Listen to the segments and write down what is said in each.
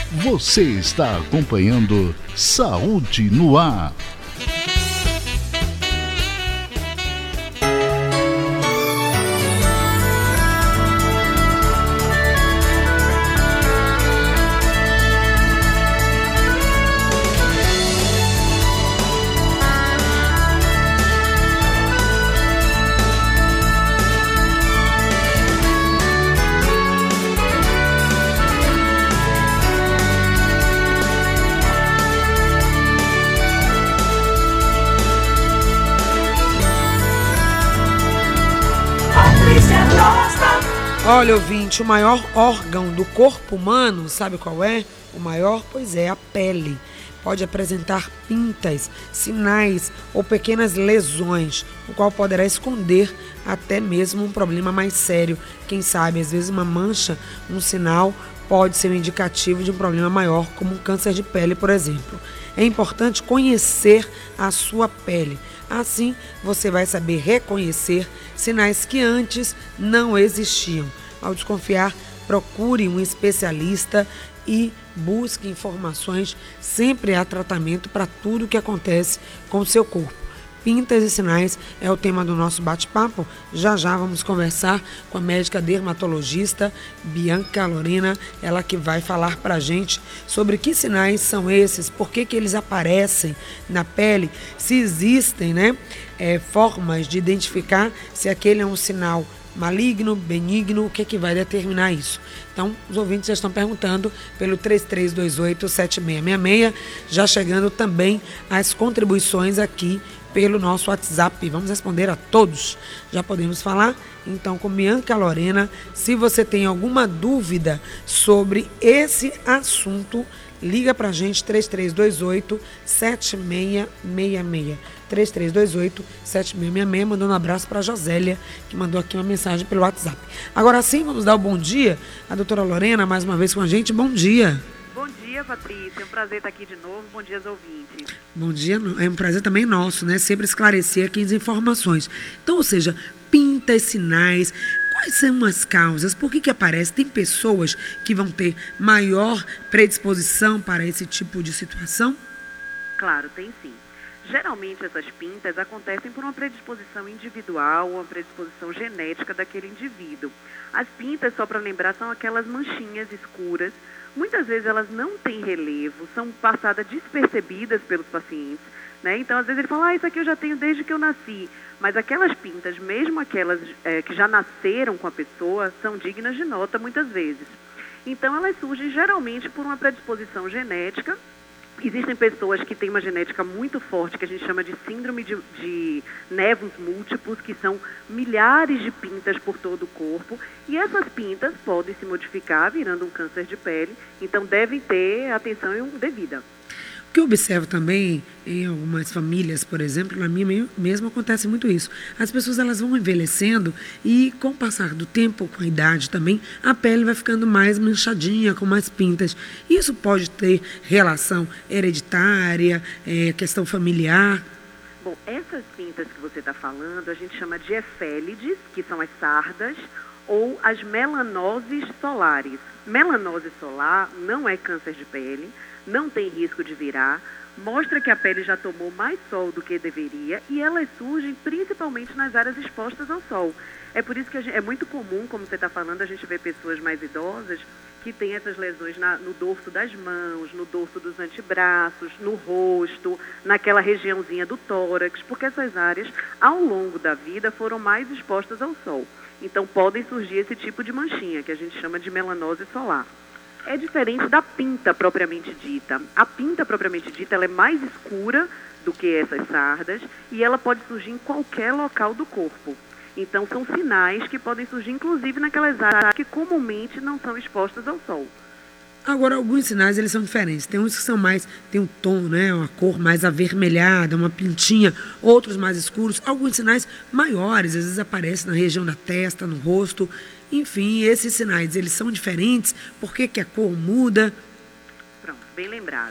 Você está acompanhando Saúde no Ar. Olha, ouvinte, o maior órgão do corpo humano, sabe qual é? O maior, pois é, a pele. Pode apresentar pintas, sinais ou pequenas lesões, o qual poderá esconder até mesmo um problema mais sério. Quem sabe, às vezes uma mancha, um sinal, pode ser um indicativo de um problema maior, como um câncer de pele, por exemplo. É importante conhecer a sua pele. Assim, você vai saber reconhecer sinais que antes não existiam. Ao desconfiar, procure um especialista e busque informações. Sempre há tratamento para tudo que acontece com o seu corpo. Pintas e sinais é o tema do nosso bate-papo. Já já vamos conversar com a médica dermatologista Bianca Lorena, ela que vai falar para a gente sobre que sinais são esses, por que eles aparecem na pele, se existem formas de identificar se aquele é um sinal maligno, benigno, o que vai determinar isso? Então, os ouvintes já estão perguntando pelo 3328-7666, já chegando também as contribuições aqui pelo nosso WhatsApp. Vamos responder a todos. Já podemos falar, então, com Bianca Lorena. Se você tem alguma dúvida sobre esse assunto, liga para a gente, 3328-7666. 3328-7666, mandando um abraço para a Josélia, que mandou aqui uma mensagem pelo WhatsApp. Agora sim, vamos dar o bom dia à doutora Lorena, mais uma vez com a gente. Bom dia. Bom dia, Patrícia. É um prazer estar aqui de novo. Bom dia aos ouvintes. Bom dia. É um prazer também nosso, né? Sempre esclarecer aqui as informações. Então, ou seja, pintas, sinais. Quais são as causas? Por que aparece? Tem pessoas que vão ter maior predisposição para esse tipo de situação? Claro, tem sim. Geralmente essas pintas acontecem por uma predisposição individual, uma predisposição genética daquele indivíduo. As pintas, só para lembrar, são aquelas manchinhas escuras. Muitas vezes elas não têm relevo, são passadas despercebidas pelos pacientes, né? Então, às vezes ele fala, isso aqui eu já tenho desde que eu nasci. Mas aquelas pintas, mesmo aquelas que já nasceram com a pessoa, são dignas de nota muitas vezes. Então, elas surgem geralmente por uma predisposição genética. Existem pessoas que têm uma genética muito forte, que a gente chama de síndrome de névos múltiplos, que são milhares de pintas por todo o corpo, e essas pintas podem se modificar virando um câncer de pele, então devem ter atenção devida. O que eu observo também em algumas famílias, por exemplo, na minha mesmo acontece muito isso. As pessoas elas vão envelhecendo e com o passar do tempo, com a idade também, a pele vai ficando mais manchadinha, com mais pintas. Isso pode ter relação hereditária, questão familiar? Bom, essas pintas que você está falando, a gente chama de efélides, que são as sardas, ou as melanoses solares. Melanose solar não é câncer de pele, não tem risco de virar, mostra que a pele já tomou mais sol do que deveria e elas surgem principalmente nas áreas expostas ao sol. É por isso que é muito comum, como você está falando, a gente vê pessoas mais idosas que têm essas lesões no dorso das mãos, no dorso dos antebraços, no rosto, naquela regiãozinha do tórax, porque essas áreas, ao longo da vida, foram mais expostas ao sol. Então, podem surgir esse tipo de manchinha, que a gente chama de melanose solar. É diferente da pinta propriamente dita. A pinta propriamente dita ela é mais escura do que essas sardas e ela pode surgir em qualquer local do corpo. Então, são sinais que podem surgir, inclusive, naquelas áreas que comumente não são expostas ao sol. Agora, alguns sinais eles são diferentes. Tem uns que são mais, tem um tom, né, uma cor mais avermelhada, uma pintinha, outros mais escuros. Alguns sinais maiores, às vezes aparecem na região da testa, no rosto. Enfim, esses sinais, eles são diferentes? Por que a cor muda? Pronto, bem lembrado.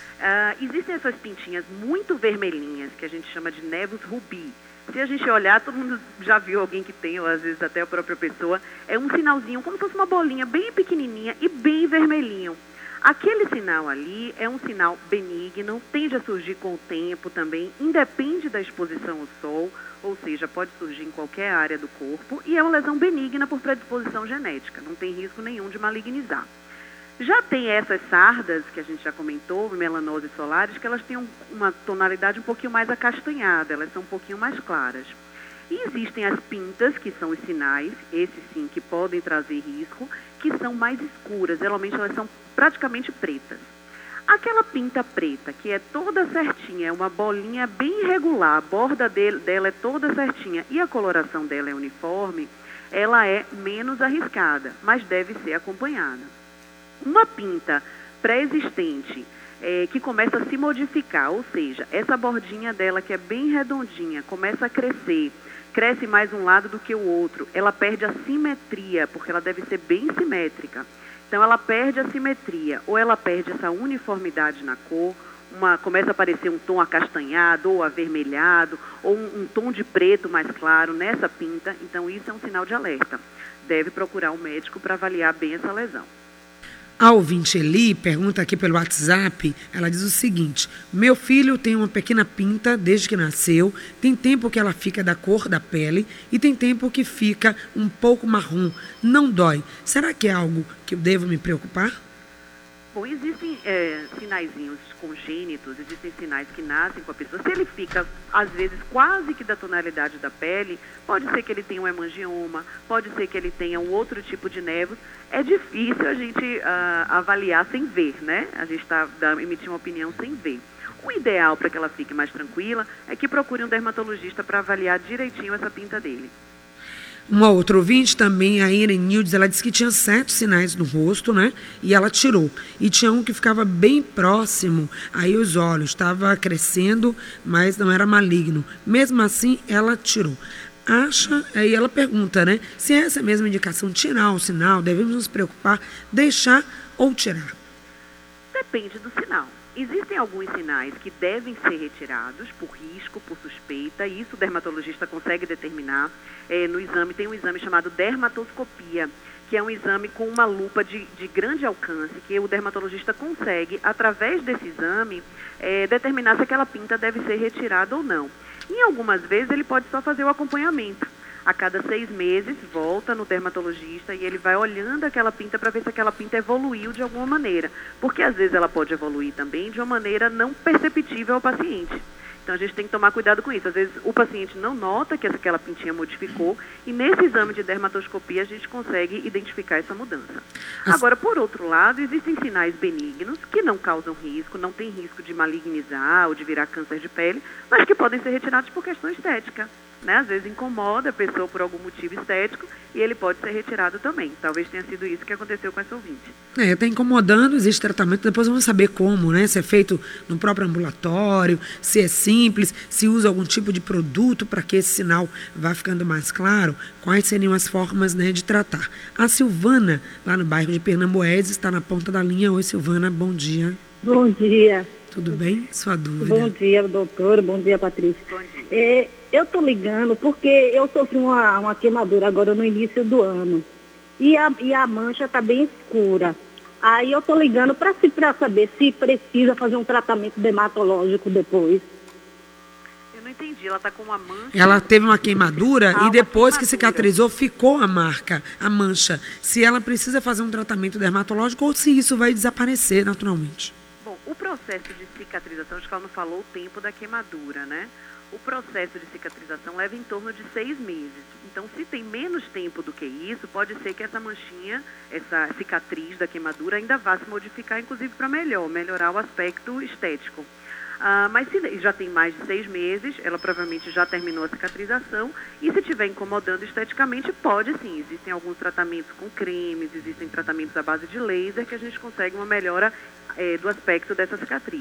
Existem essas pintinhas muito vermelhinhas, que a gente chama de névos rubi. Se a gente olhar, todo mundo já viu alguém que tem, ou às vezes até a própria pessoa, é um sinalzinho, como se fosse uma bolinha bem pequenininha e bem vermelhinho. Aquele sinal ali é um sinal benigno, tende a surgir com o tempo também, independe da exposição ao sol, ou seja, pode surgir em qualquer área do corpo, e é uma lesão benigna por predisposição genética, não tem risco nenhum de malignizar. Já tem essas sardas, que a gente já comentou, melanoses solares, que elas têm uma tonalidade um pouquinho mais acastanhada, elas são um pouquinho mais claras. E existem as pintas, que são os sinais, esses sim, que podem trazer risco, que são mais escuras, geralmente elas são praticamente pretas. Aquela pinta preta, que é toda certinha, é uma bolinha bem irregular, a borda dela é toda certinha e a coloração dela é uniforme, ela é menos arriscada, mas deve ser acompanhada. Uma pinta pré-existente, que começa a se modificar, ou seja, essa bordinha dela que é bem redondinha, começa a crescer, cresce mais um lado do que o outro, ela perde a simetria, porque ela deve ser bem simétrica. Então ela perde a simetria, ou ela perde essa uniformidade na cor, começa a aparecer um tom acastanhado ou avermelhado, ou um tom de preto mais claro nessa pinta, então isso é um sinal de alerta. Deve procurar um médico para avaliar bem essa lesão. A ouvinte Eli pergunta aqui pelo WhatsApp, ela diz o seguinte: meu filho tem uma pequena pinta desde que nasceu, tem tempo que ela fica da cor da pele e tem tempo que fica um pouco marrom, não dói. Será que é algo que eu devo me preocupar? Bom, existem sinaizinhos congênitos, existem sinais que nascem com a pessoa. Se ele fica, às vezes, quase que da tonalidade da pele, pode ser que ele tenha um hemangioma, pode ser que ele tenha um outro tipo de névoas. É difícil a gente avaliar sem ver, né? A gente emitir uma opinião sem ver. O ideal para que ela fique mais tranquila é que procure um dermatologista para avaliar direitinho essa pinta dele. Uma outra ouvinte também, a Irene Nildes, ela disse que tinha 7 sinais no rosto, né? E ela tirou. E tinha um que ficava bem próximo, aí os olhos, estava crescendo, mas não era maligno. Mesmo assim, ela tirou. Aí ela pergunta, né? Se é essa mesma indicação, tirar o sinal, devemos nos preocupar, deixar ou tirar? Depende do sinal. Existem alguns sinais que devem ser retirados por risco, por suspeita, e isso o dermatologista consegue determinar. No exame, tem um exame chamado dermatoscopia, que é um exame com uma lupa de grande alcance, que o dermatologista consegue, através desse exame, determinar se aquela pinta deve ser retirada ou não. Em algumas vezes, ele pode só fazer o acompanhamento. A cada 6 meses, volta no dermatologista e ele vai olhando aquela pinta para ver se aquela pinta evoluiu de alguma maneira. Porque, às vezes, ela pode evoluir também de uma maneira não perceptível ao paciente. Então, a gente tem que tomar cuidado com isso. Às vezes, o paciente não nota que aquela pintinha modificou e, nesse exame de dermatoscopia, a gente consegue identificar essa mudança. Agora, por outro lado, existem sinais benignos que não causam risco, não tem risco de malignizar ou de virar câncer de pele, mas que podem ser retirados por questão estética. Né? Às vezes incomoda a pessoa por algum motivo estético e ele pode ser retirado também. Talvez tenha sido isso que aconteceu com essa ouvinte. Está incomodando, existe tratamento, depois vamos saber como, né? Se é feito no próprio ambulatório, se é simples, se usa algum tipo de produto para que esse sinal vá ficando mais claro, quais seriam as formas, né, de tratar. A Silvana, lá no bairro de Pernambués, está na ponta da linha. Oi, Silvana, bom dia. Bom dia. Tudo bem? Sua dúvida. Bom dia, doutora. Bom dia, Patrícia. Bom dia. Eu estou ligando porque eu sofri uma queimadura agora no início do ano. E a mancha está bem escura. Aí eu estou ligando para saber se precisa fazer um tratamento dermatológico depois. Eu não entendi. Ela está com uma mancha? Ela teve uma queimadura e depois que queimadura. cicatrizou, ficou a marca, a mancha. Se ela precisa fazer um tratamento dermatológico ou se isso vai desaparecer naturalmente. Bom, o processo de cicatrização, acho que ela não falou o tempo da queimadura, né? O processo de cicatrização leva em torno de 6 meses. Então, se tem menos tempo do que isso, pode ser que essa manchinha, essa cicatriz da queimadura ainda vá se modificar, inclusive para melhorar o aspecto estético. Mas se já tem mais de 6 meses, ela provavelmente já terminou a cicatrização e se estiver incomodando esteticamente, pode sim. Existem alguns tratamentos com cremes, existem tratamentos à base de laser que a gente consegue uma melhora do aspecto dessa cicatriz.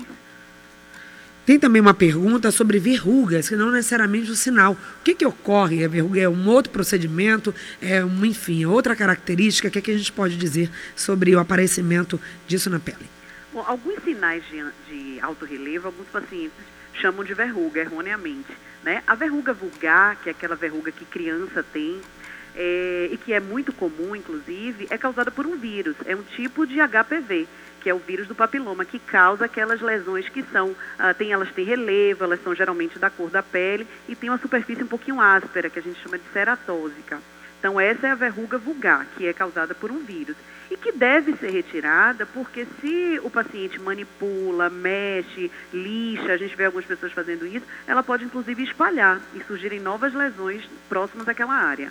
Tem também uma pergunta sobre verrugas, que não necessariamente o sinal. O que ocorre? A verruga é um outro procedimento, enfim, outra característica. O que a gente pode dizer sobre o aparecimento disso na pele? Bom, alguns sinais de alto relevo, alguns pacientes chamam de verruga, erroneamente. Né? A verruga vulgar, que é aquela verruga que criança tem, e que é muito comum, inclusive, é causada por um vírus. É um tipo de HPV, que é o vírus do papiloma, que causa aquelas lesões que são, elas têm relevo, elas são geralmente da cor da pele e tem uma superfície um pouquinho áspera, que a gente chama de ceratósica. Então, essa é a verruga vulgar, que é causada por um vírus e que deve ser retirada, porque se o paciente manipula, mexe, lixa, a gente vê algumas pessoas fazendo isso, ela pode inclusive espalhar e surgirem novas lesões próximas àquela área.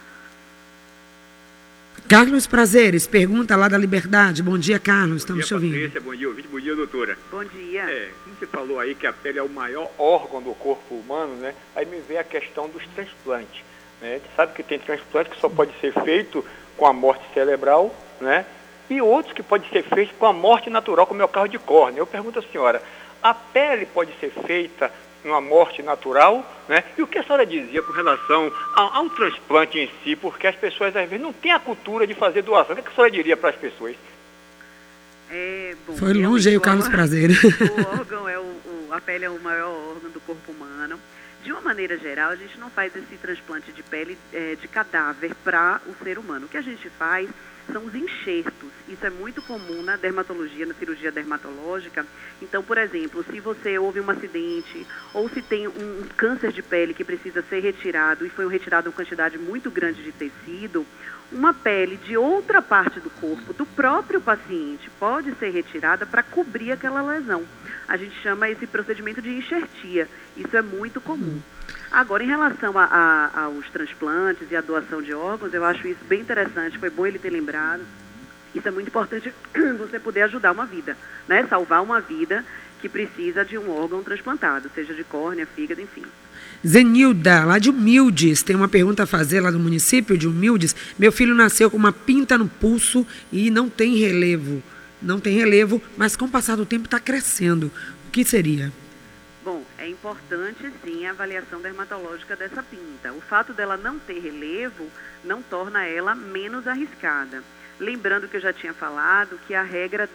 Carlos Prazeres, pergunta lá da Liberdade. Bom dia, Carlos, estamos te ouvindo. Patrícia, bom dia, ouvinte, bom dia, doutora. Bom dia. Como você falou aí que a pele é o maior órgão do corpo humano, né? Aí me vem a questão dos transplantes, né? A gente sabe que tem transplante que só pode ser feito com a morte cerebral, né? E outros que pode ser feito com a morte natural, como é o caso de córnea. Eu pergunto à senhora, a pele pode ser feita numa morte natural, né? E o que a senhora dizia com relação ao transplante em si, porque as pessoas às vezes não têm a cultura de fazer doação. O que a senhora diria para as pessoas? Bom, foi longe aí o Carlos Prazeres. O órgão a pele é o maior órgão do corpo humano. De uma maneira geral, a gente não faz esse transplante de pele de cadáver para o ser humano. O que a gente faz são os enxertos. Isso é muito comum na dermatologia, na cirurgia dermatológica. Então, por exemplo, se você houve um acidente ou se tem um câncer de pele que precisa ser retirado e foi retirado uma quantidade muito grande de tecido, uma pele de outra parte do corpo do próprio paciente pode ser retirada para cobrir aquela lesão. A gente chama esse procedimento de enxertia. Isso é muito comum. Agora, em relação aos transplantes e à doação de órgãos, eu acho isso bem interessante, foi bom ele ter lembrado. Isso é muito importante você poder ajudar uma vida, né? Salvar uma vida que precisa de um órgão transplantado, seja de córnea, fígado, enfim. Zenilda, lá de Humildes, tem uma pergunta a fazer lá do município de Humildes. Meu filho nasceu com uma pinta no pulso e não tem relevo. Não tem relevo, mas com o passar do tempo está crescendo. O que seria? Bom, é importante, sim, a avaliação dermatológica dessa pinta. O fato dela não ter relevo não torna ela menos arriscada. Lembrando que eu já tinha falado que a regra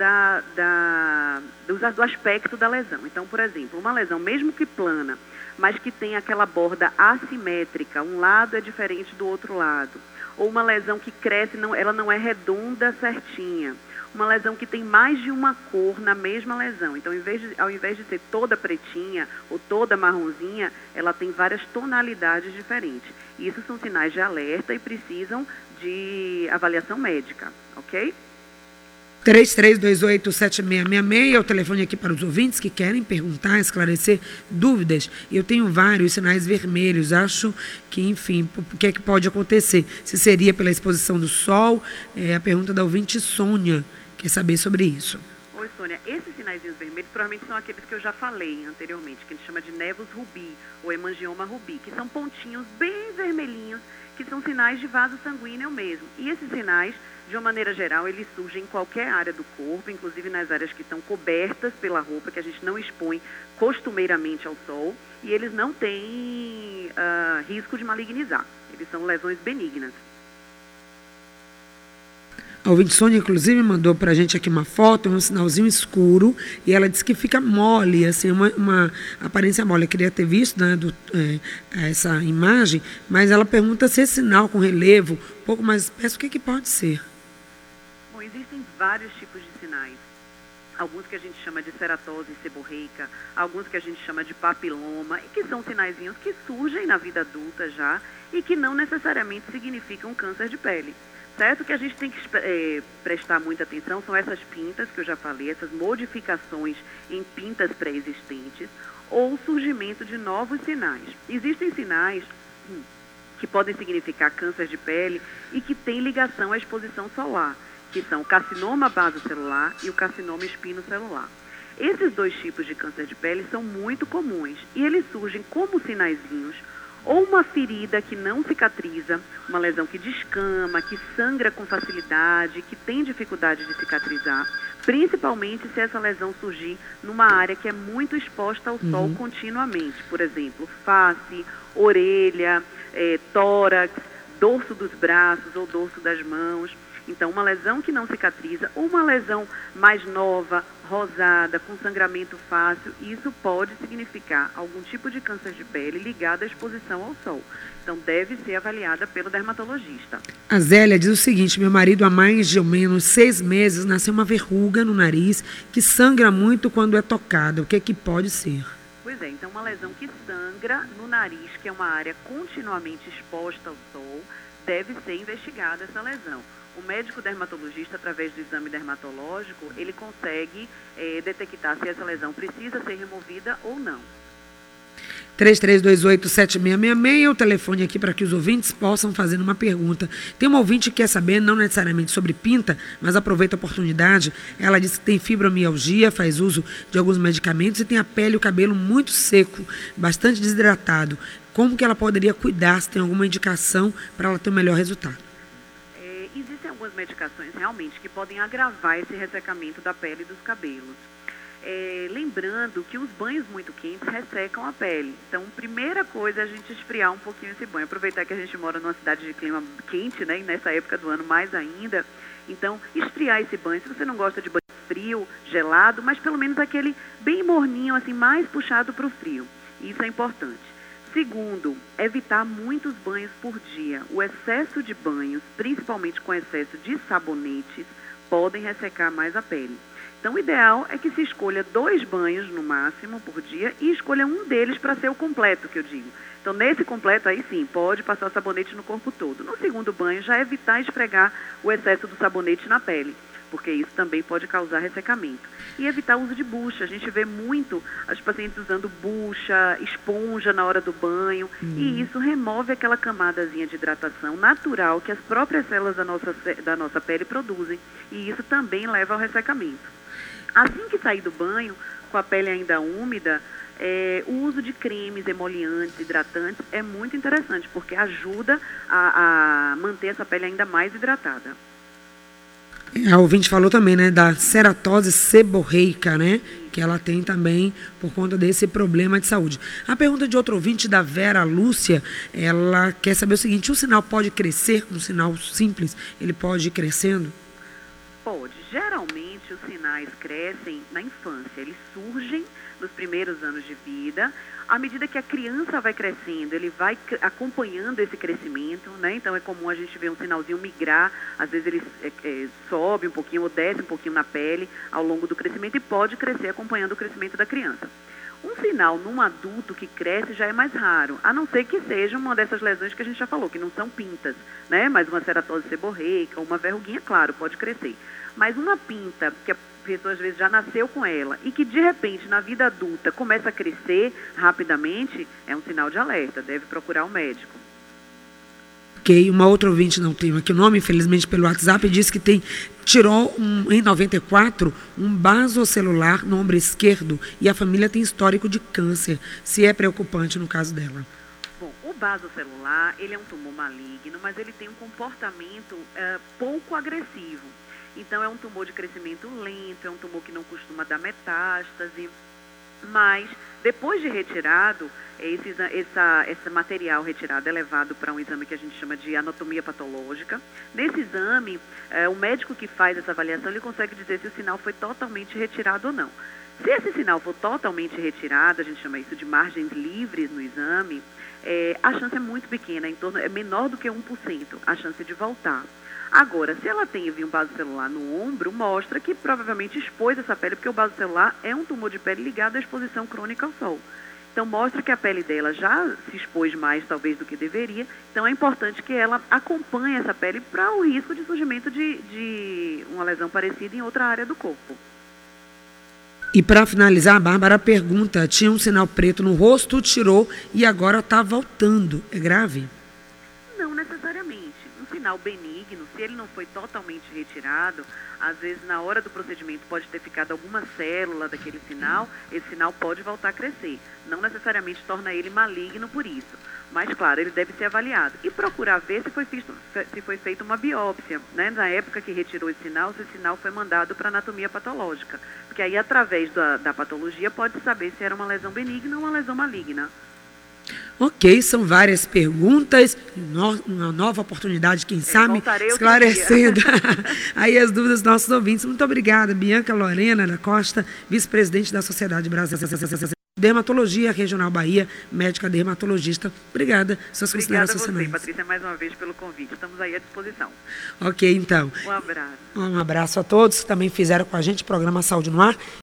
do aspecto da lesão. Então, por exemplo, uma lesão, mesmo que plana, mas que tem aquela borda assimétrica, um lado é diferente do outro lado, ou uma lesão que cresce, ela não é redonda certinha, uma lesão que tem mais de uma cor na mesma lesão. Então, ao invés de ser toda pretinha ou toda marronzinha, ela tem várias tonalidades diferentes. Isso são sinais de alerta e precisam de avaliação médica, ok? 33287666 é o telefone aqui para os ouvintes que querem perguntar, esclarecer dúvidas. Eu tenho vários sinais vermelhos, acho que, enfim, o que é que pode acontecer? Se seria pela exposição do sol? É a pergunta da ouvinte Sônia, quer saber sobre isso. Oi, Sônia, esses sinaizinhos vermelhos provavelmente são aqueles que eu já falei anteriormente, que a gente chama de nevus rubi ou hemangioma rubi, que são pontinhos bem vermelhinhos, que são sinais de vaso sanguíneo mesmo. E esses sinais, de uma maneira geral, eles surgem em qualquer área do corpo, inclusive nas áreas que estão cobertas pela roupa, que a gente não expõe costumeiramente ao sol, e eles não têm risco de malignizar. Eles são lesões benignas. A ouvinte Sônia, inclusive, mandou para a gente aqui uma foto, um sinalzinho escuro, e ela disse que fica mole, assim, uma aparência mole. Eu queria ter visto, né, essa imagem, mas ela pergunta se esse sinal com relevo, um pouco mais espesso, o que pode ser? Bom, existem vários tipos de sinais. Alguns que a gente chama de ceratose seborreica, alguns que a gente chama de papiloma, e que são sinaizinhos que surgem na vida adulta já, e que não necessariamente significam câncer de pele. Certo? Que a gente tem que prestar muita atenção são essas pintas que eu já falei, essas modificações em pintas pré-existentes ou o surgimento de novos sinais. Existem sinais que podem significar câncer de pele e que têm ligação à exposição solar, que são o carcinoma basocelular e o carcinoma espinocelular. Esses dois tipos de câncer de pele são muito comuns e eles surgem como sinaizinhos ou uma ferida que não cicatriza, uma lesão que descama, que sangra com facilidade, que tem dificuldade de cicatrizar, principalmente se essa lesão surgir numa área que é muito exposta ao sol continuamente. Por exemplo, face, orelha, tórax, dorso dos braços ou dorso das mãos. Então, uma lesão que não cicatriza ou uma lesão mais nova, rosada, com sangramento fácil, isso pode significar algum tipo de câncer de pele ligado à exposição ao sol. Então, deve ser avaliada pelo dermatologista. A Zélia diz o seguinte: meu marido há mais ou menos 6 meses nasceu uma verruga no nariz que sangra muito quando é tocada. O que pode ser? Pois é, então uma lesão que sangra no nariz, que é uma área continuamente exposta ao sol, deve ser investigada essa lesão. O médico dermatologista, através do exame dermatológico, ele consegue detectar se essa lesão precisa ser removida ou não. 3328-7666 é o telefone aqui para que os ouvintes possam fazer uma pergunta. Tem uma ouvinte que quer saber, não necessariamente sobre pinta, mas aproveita a oportunidade. Ela diz que tem fibromialgia, faz uso de alguns medicamentos e tem a pele e o cabelo muito seco, bastante desidratado. Como que ela poderia cuidar, se tem alguma indicação para ela ter um melhor resultado? Existem algumas medicações realmente que podem agravar esse ressecamento da pele e dos cabelos. Lembrando que os banhos muito quentes ressecam a pele. Então, primeira coisa é a gente esfriar um pouquinho esse banho. Aproveitar que a gente mora numa cidade de clima quente, né? E nessa época do ano mais ainda. Então, esfriar esse banho. Se você não gosta de banho frio, gelado, mas pelo menos aquele bem morninho, assim, mais puxado para o frio. Isso é importante. Segundo, evitar muitos banhos por dia. O excesso de banhos, principalmente com excesso de sabonetes, podem ressecar mais a pele. Então, o ideal é que se escolha 2 banhos no máximo por dia e escolha um deles para ser o completo, que eu digo. Então, nesse completo, aí sim, pode passar sabonete no corpo todo. No segundo banho, já evitar esfregar o excesso do sabonete na pele, porque isso também pode causar ressecamento. E evitar o uso de bucha. A gente vê muito as pacientes usando bucha, esponja na hora do banho, e isso remove aquela camadazinha de hidratação natural que as próprias células da nossa pele produzem, e isso também leva ao ressecamento. Assim que sair do banho, com a pele ainda úmida, o uso de cremes, emoliantes, hidratantes é muito interessante, porque ajuda a manter essa pele ainda mais hidratada. A ouvinte falou também, né, da ceratose seborreica, né, que ela tem também por conta desse problema de saúde. A pergunta de outro ouvinte, da Vera Lúcia, ela quer saber o seguinte: o sinal pode crescer, um sinal simples, ele pode ir crescendo? Pode. Geralmente os sinais crescem na infância, eles surgem nos primeiros anos de vida. À medida que a criança vai crescendo, ele vai acompanhando esse crescimento, né? Então é comum a gente ver um sinalzinho migrar, às vezes ele sobe um pouquinho ou desce um pouquinho na pele ao longo do crescimento e pode crescer acompanhando o crescimento da criança. Um sinal num adulto que cresce já é mais raro, a não ser que seja uma dessas lesões que a gente já falou, que não são pintas, né? Mas uma ceratose seborreica, uma verruguinha, claro, pode crescer. Mas uma pinta, que a pessoa às vezes já nasceu com ela e que de repente na vida adulta começa a crescer rapidamente, é um sinal de alerta, deve procurar um médico. Ok, uma outra ouvinte, não tenho aqui o nome, infelizmente pelo WhatsApp, disse que tirou em 94 um basocelular no ombro esquerdo e a família tem histórico de câncer, se é preocupante no caso dela. Bom, o basocelular, ele é um tumor maligno, mas ele tem um comportamento pouco agressivo. Então, é um tumor de crescimento lento, é um tumor que não costuma dar metástase, mas depois de retirado, esse material retirado é levado para um exame que a gente chama de anatomia patológica. Nesse exame, o médico que faz essa avaliação, ele consegue dizer se o sinal foi totalmente retirado ou não. Se esse sinal for totalmente retirado, a gente chama isso de margens livres no exame, a chance é muito pequena, é menor do que 1% a chance de voltar. Agora, se ela teve um basocelular no ombro, mostra que provavelmente expôs essa pele, porque o basocelular é um tumor de pele ligado à exposição crônica ao sol. Então, mostra que a pele dela já se expôs mais, talvez, do que deveria. Então, é importante que ela acompanhe essa pele para o risco de surgimento de uma lesão parecida em outra área do corpo. E para finalizar, a Bárbara pergunta: tinha um sinal preto no rosto, tirou e agora está voltando. É grave? Não necessariamente. Um sinal benigno, se ele não foi totalmente retirado, às vezes na hora do procedimento pode ter ficado alguma célula daquele sinal, esse sinal pode voltar a crescer. Não necessariamente torna ele maligno por isso. Mas, claro, ele deve ser avaliado. E procurar ver se foi feita uma biópsia, né? Na época que retirou esse sinal, se esse sinal foi mandado para anatomia patológica. Porque aí, através da patologia, pode saber se era uma lesão benigna ou uma lesão maligna. Ok, são várias perguntas, uma nova oportunidade, quem sabe, voltarei outro esclarecendo aí as dúvidas dos nossos ouvintes. Muito obrigada, Bianca Lorena da Costa, vice-presidente da Sociedade Brasileira de Dermatologia Regional Bahia, médica dermatologista. Obrigada, suas considerações finais. Obrigada a você, Patrícia, mais uma vez pelo convite. Estamos aí à disposição. Ok, então. Um abraço. Um abraço a todos que também fizeram com a gente o programa Saúde no Ar.